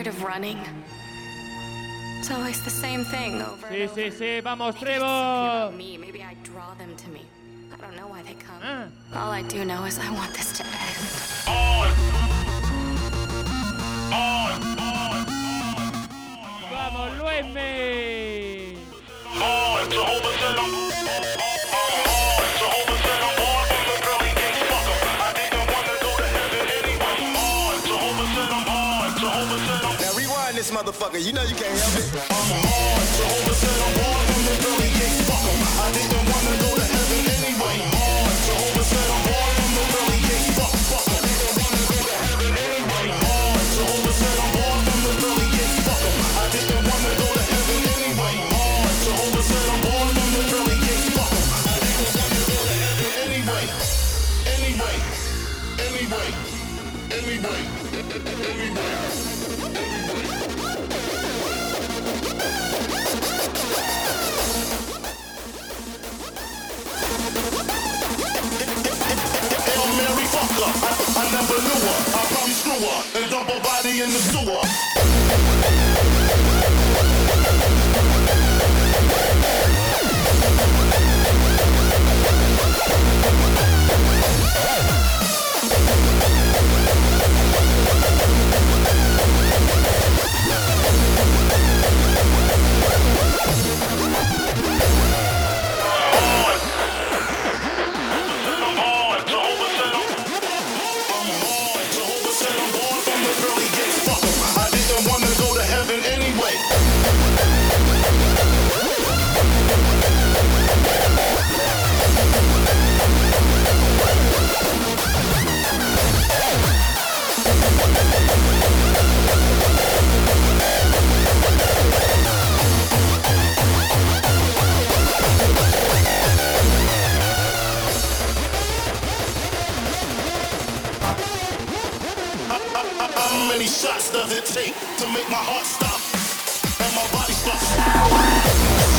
tired of running. It's always the same thing over and over. Sí, vamos, Trevor. Maybe I draw them to me. I don't know why they come. All I do know is I want this to end. Vamos, Luismi. Now rewind this motherfucker, you know you can't help it. I'm hard, Jehovah said I'm born from the belly gates, fuck 'em. I didn't wanna go to heaven anyway. Hard, Jehovah said I'm born from the belly gates, fuck 'em. I didn't wanna go to heaven anyway. Hard, Jehovah said I'm born from the belly gates, fuck 'em. I didn't wanna go to heaven anyway. Hard, Jehovah said I'm born from the belly gates, fuck 'em. I didn't wanna go to heaven anyway. Anyway. Mary fucker, I never knew her. I probably screw her and dump her body in the sewer. How many shots does it take to make my heart stop and my body stop?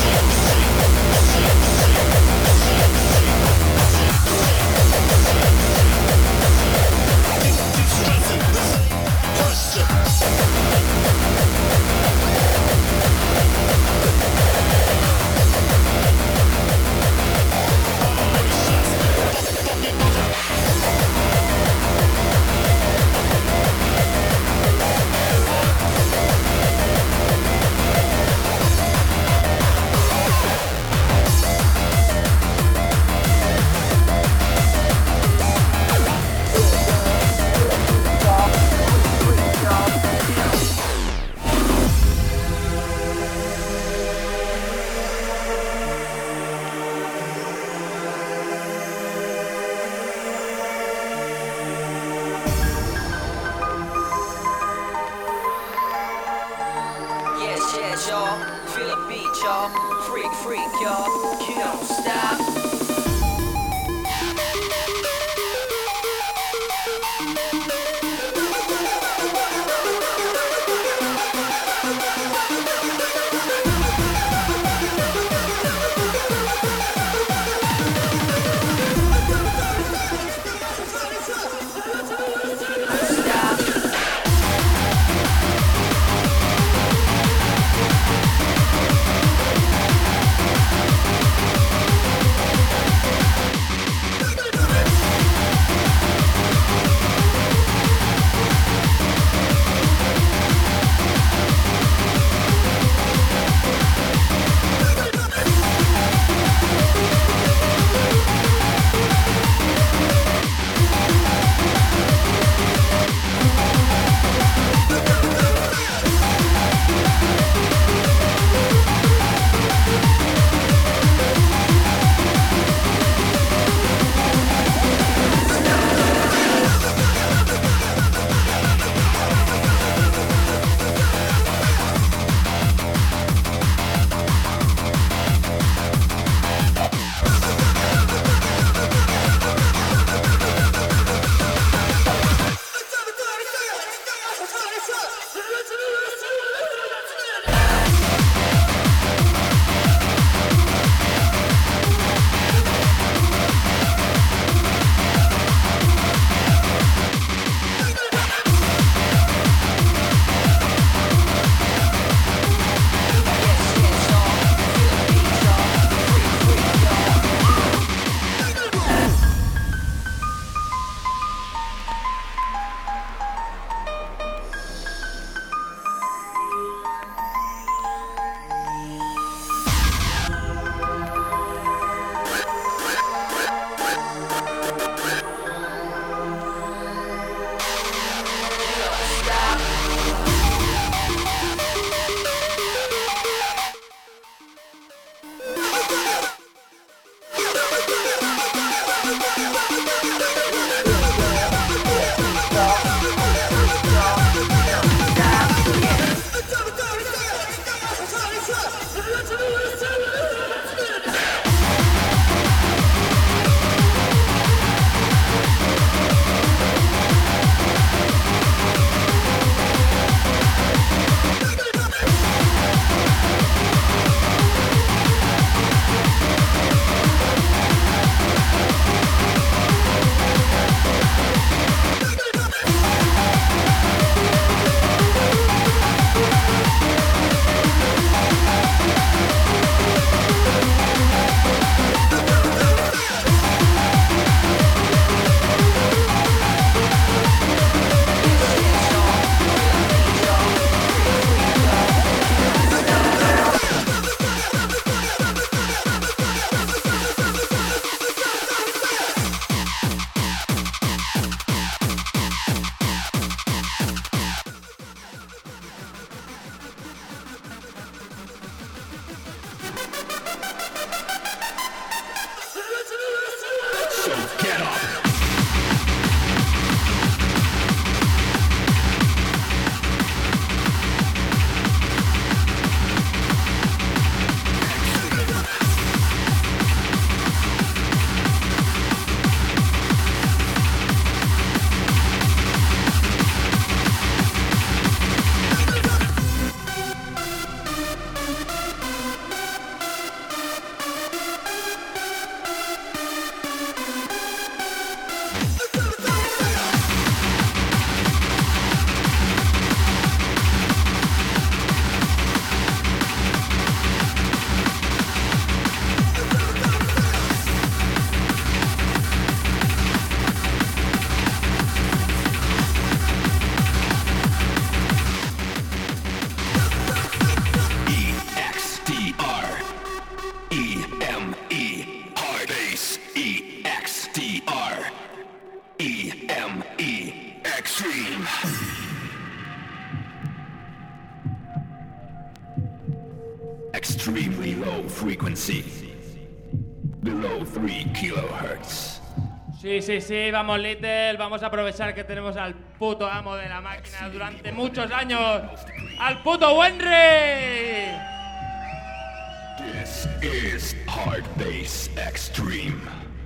Y'all, feel a beat, y'all. Freak, y'all. You don't stop. extremely low frequency. Below 3 kilohertz. Sí, vamos Little, vamos a aprovechar que tenemos al puto amo de la máquina durante muchos años, al puto Wenry. This is Hard Bass Extreme.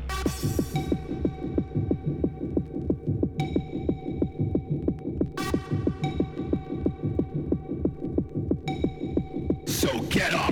So get up.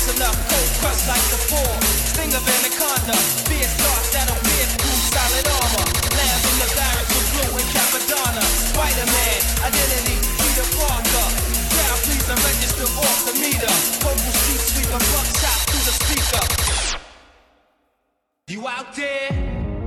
close enough, cold crust like the four. Sting of anaconda, fierce darts that'll pierce through solid armor. Labs in the barracks with blue and Capadonna. Spider-Man, identity, Peter Parker. Crowd please and register off the meter. Vocal street sweeper, buckshot through the speaker. You out there?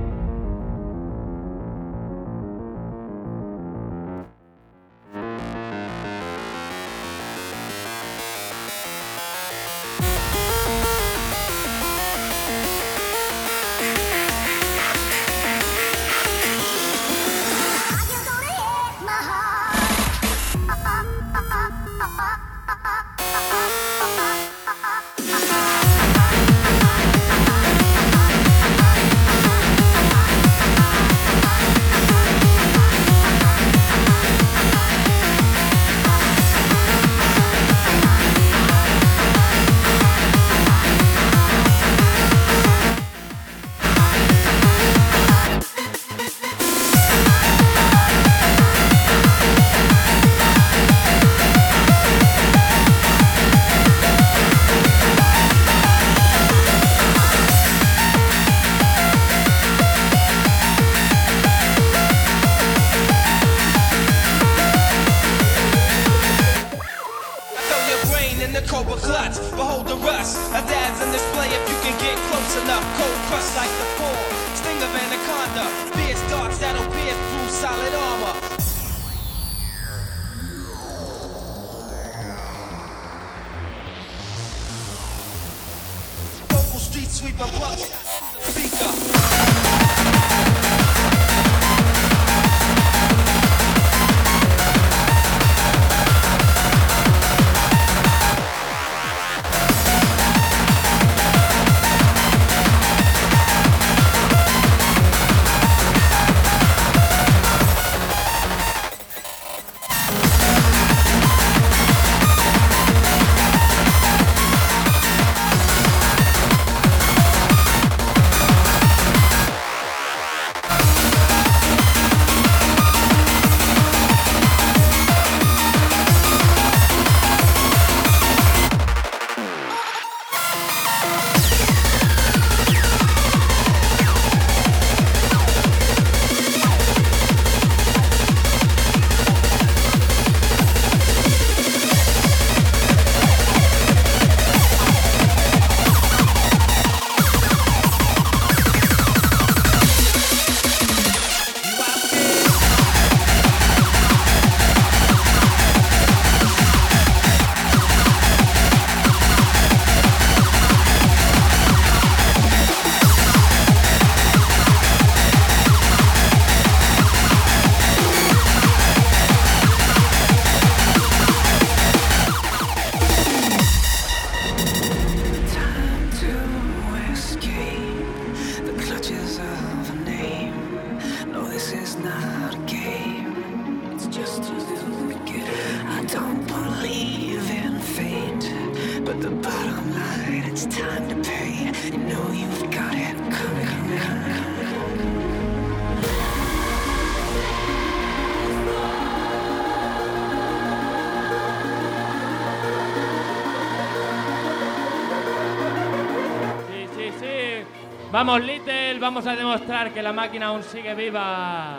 Vamos, Little, vamos a demostrar que la máquina aún sigue viva.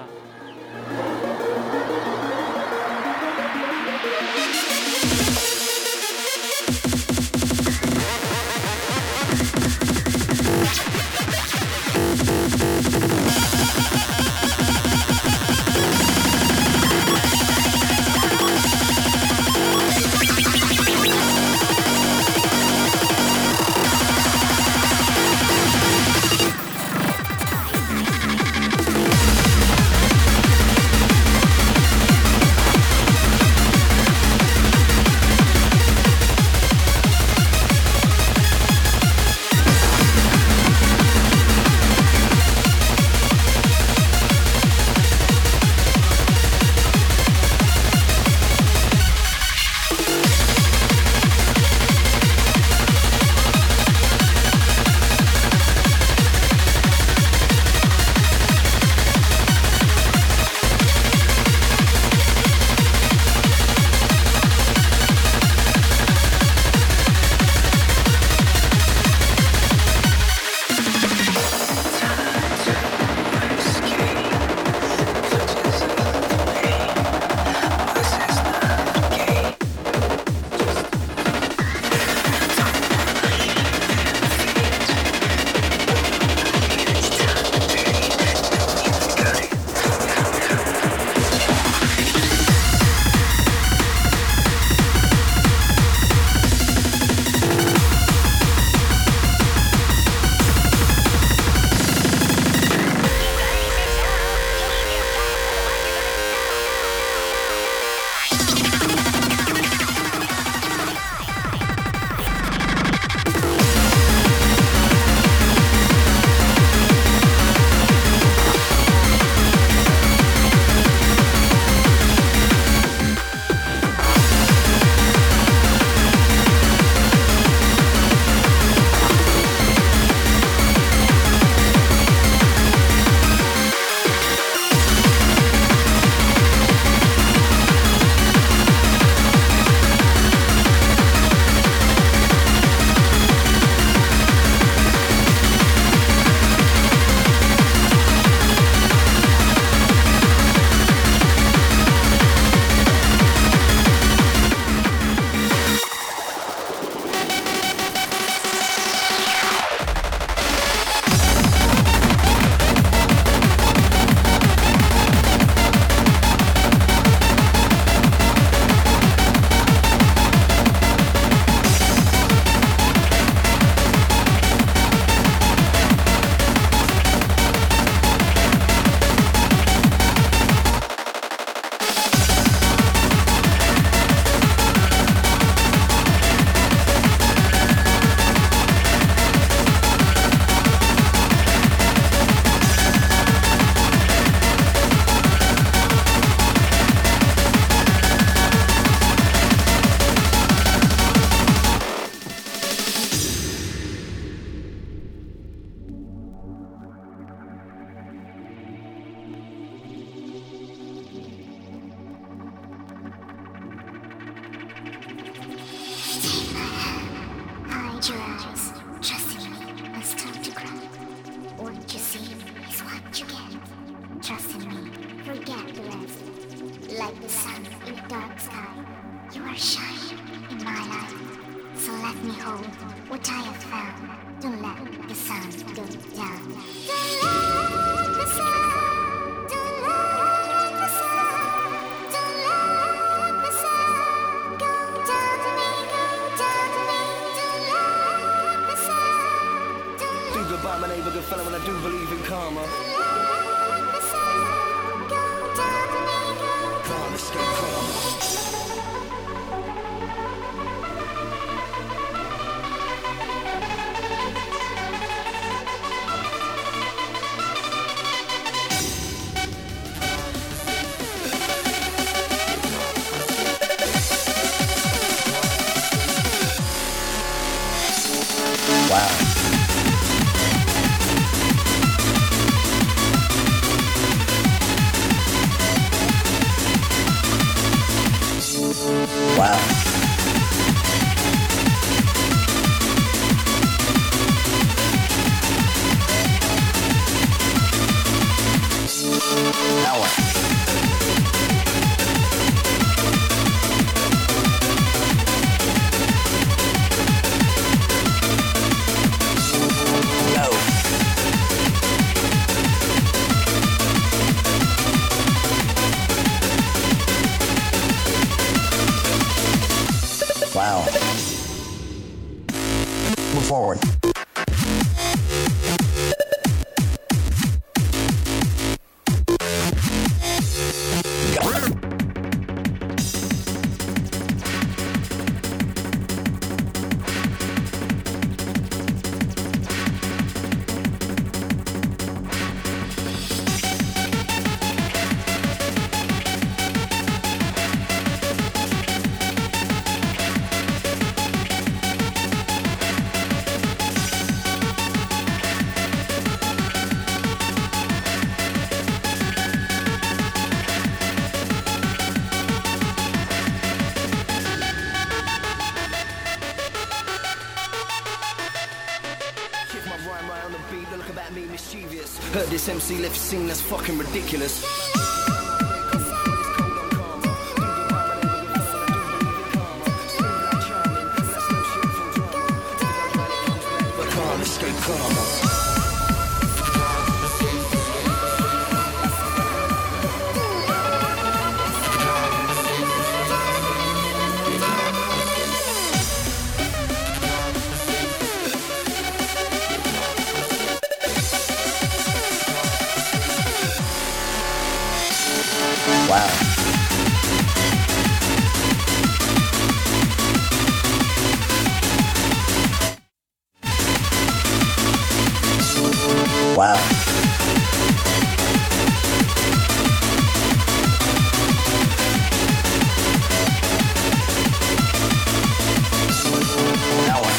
like the sun in a dark sky. You are shining in my life. So let me hold what I have found. Don't let the sun go down. Don't let the sun, don't let the sun, don't let the sun go down to me, go down to me. Don't let the sun, don't let Do goodbye, my neighbor, good fellow, and I do believe in karma. the sun go down to me, go Karma, escape karma. Wow. Move forward. Heard this MC left scene, that's fucking ridiculous. But karma, escape karma. Wow. Wow. Now what?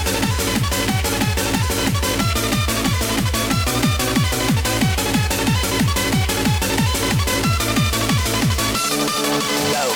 Go.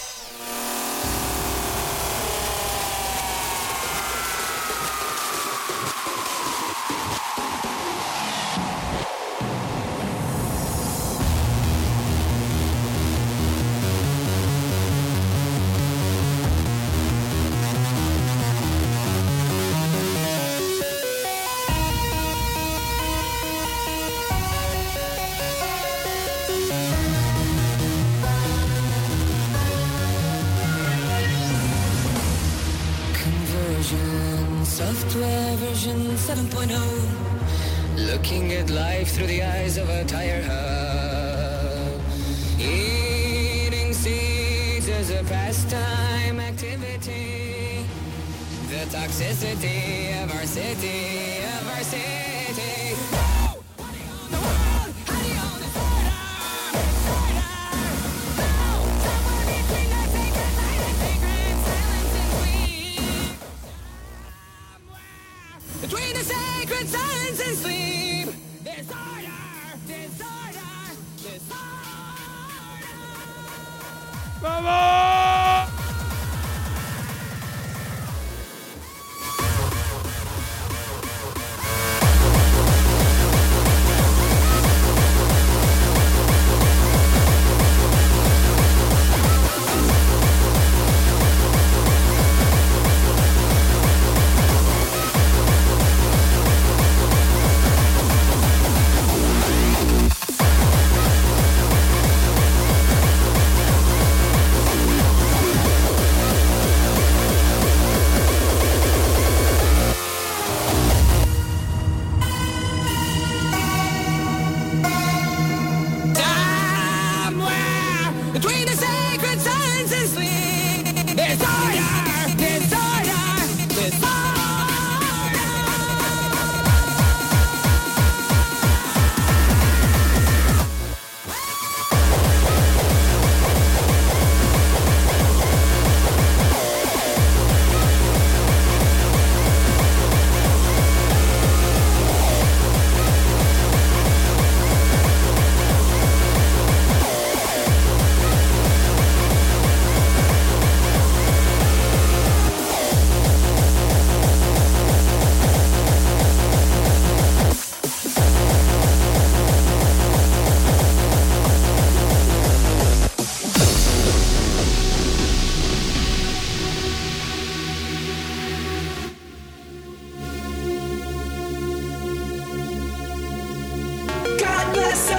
Software version 7.0. Looking at life through the eyes of a tire hub. Eating seeds as a pastime activity. The toxicity of our city, of our city. Between the sacred silence and sleep, disorder, disorder, disorder. ¡Vamos!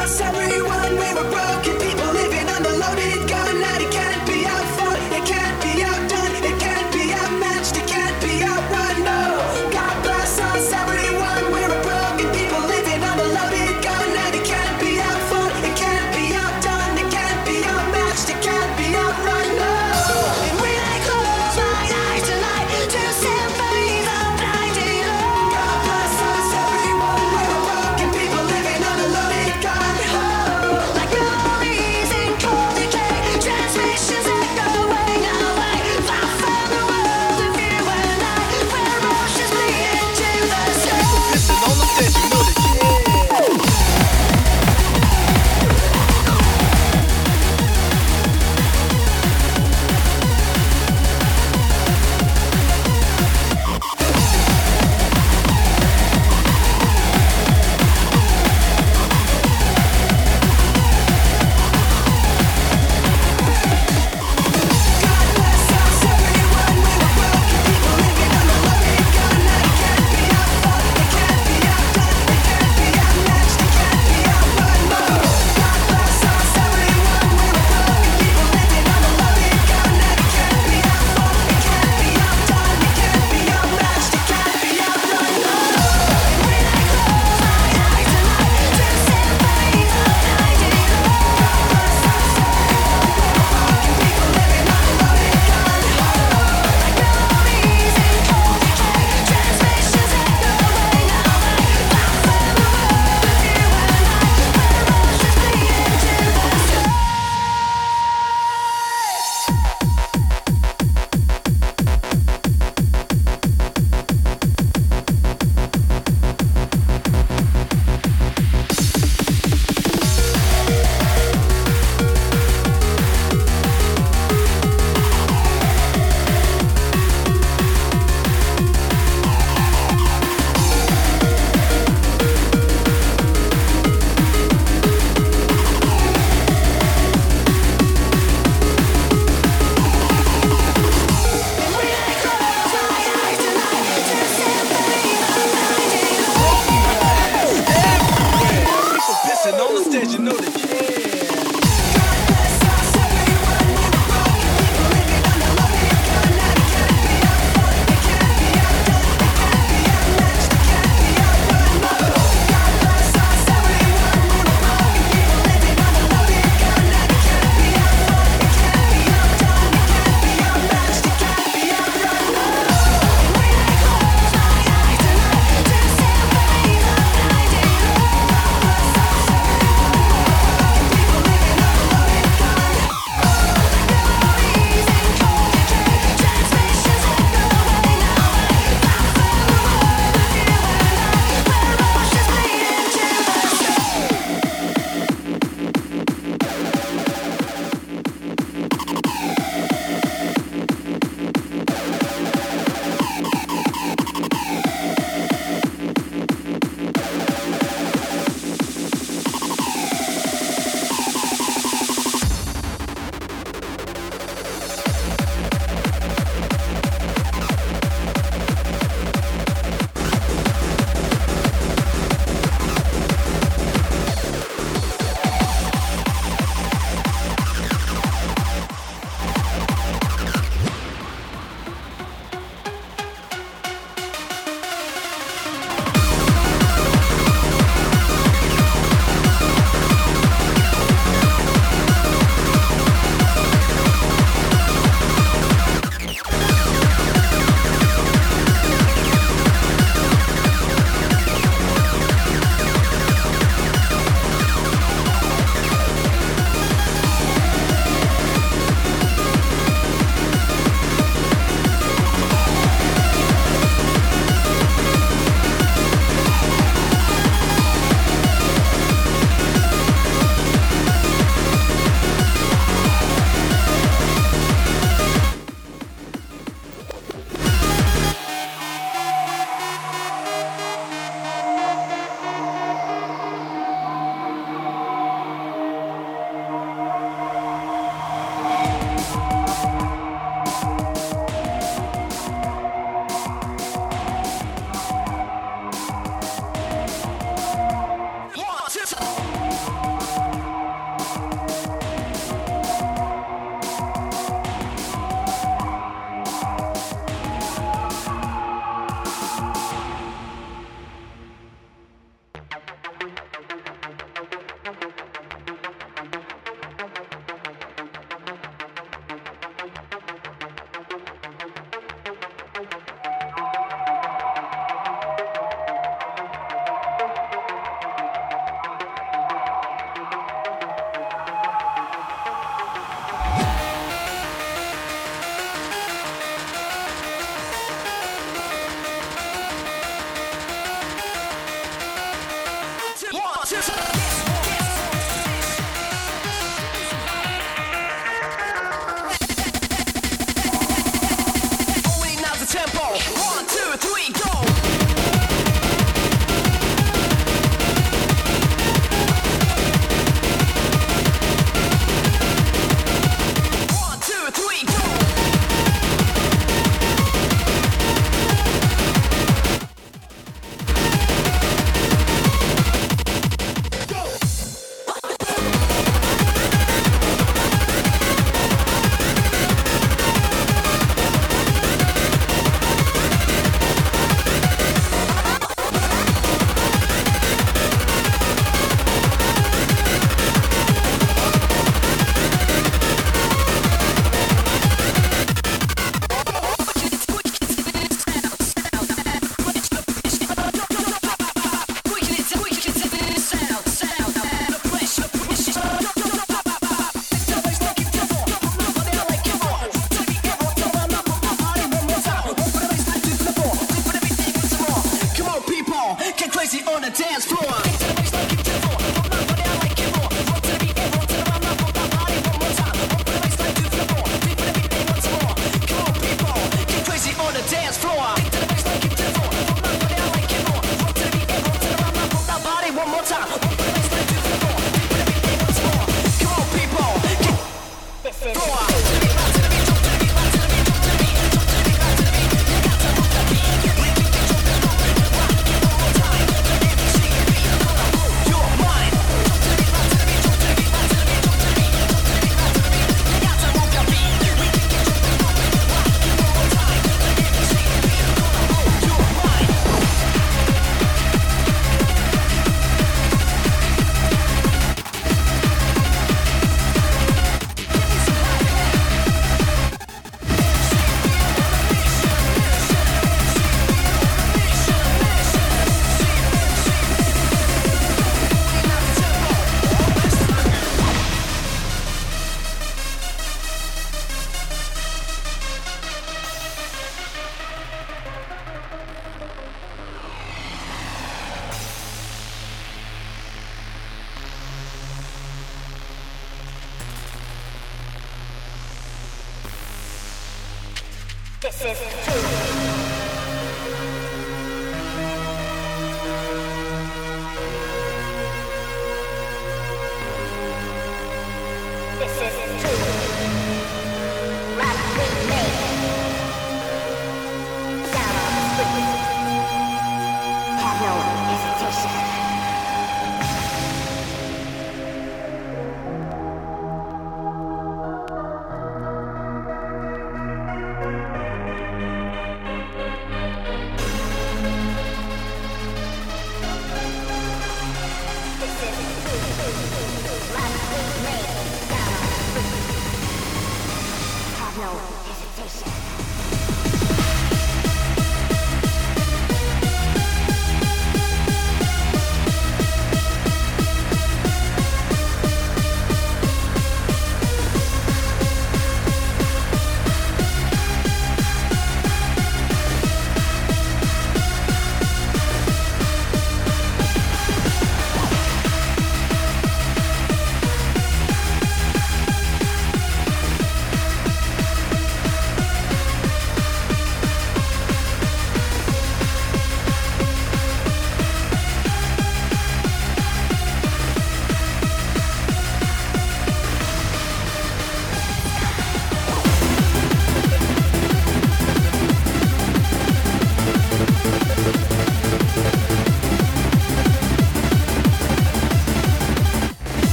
us, everyone. We were broken people living on the loaded gun. That it can't be outfought, it can't be outdone, it can't be outmatched, it can't be outrun. No, God bless us, everyone. We were broken people living on the loaded gun. That it can't be outfought, it can't be outdone, it can't be outmatched, it can't be outrun. No, and when I close my eyes tonight to symphonies of blinding light. God bless us, everyone. We were broken people living on a loaded gun. Oh, like memories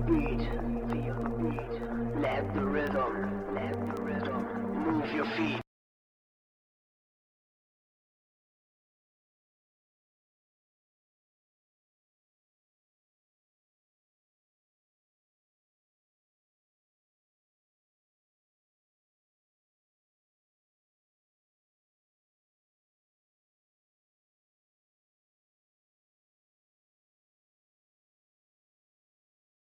beat. Let the rhythm move your feet.